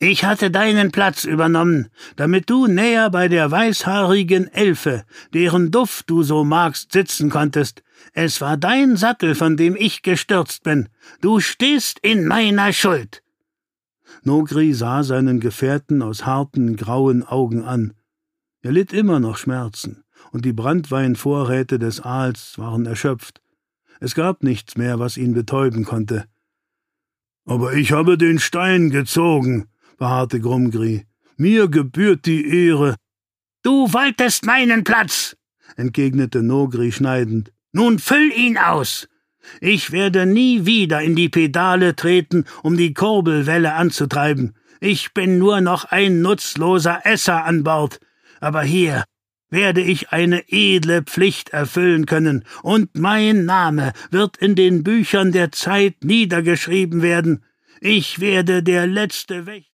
Ich hatte deinen Platz übernommen, damit du näher bei der weißhaarigen Elfe, deren Duft du so magst, sitzen konntest. Es war dein Sattel, von dem ich gestürzt bin. Du stehst in meiner Schuld.« Nogri sah seinen Gefährten aus harten, grauen Augen an. Er litt immer noch Schmerzen, und die Branntweinvorräte des Aals waren erschöpft. Es gab nichts mehr, was ihn betäuben konnte. »Aber ich habe den Stein gezogen«, beharrte Grumgri. »Mir gebührt die Ehre.« »Du wolltest meinen Platz«, entgegnete Nogri schneidend. »Nun füll ihn aus. Ich werde nie wieder in die Pedale treten, um die Kurbelwelle anzutreiben. Ich bin nur noch ein nutzloser Esser an Bord. Aber hier werde ich eine edle Pflicht erfüllen können, und mein Name wird in den Büchern der Zeit niedergeschrieben werden. Ich werde der letzte Wächter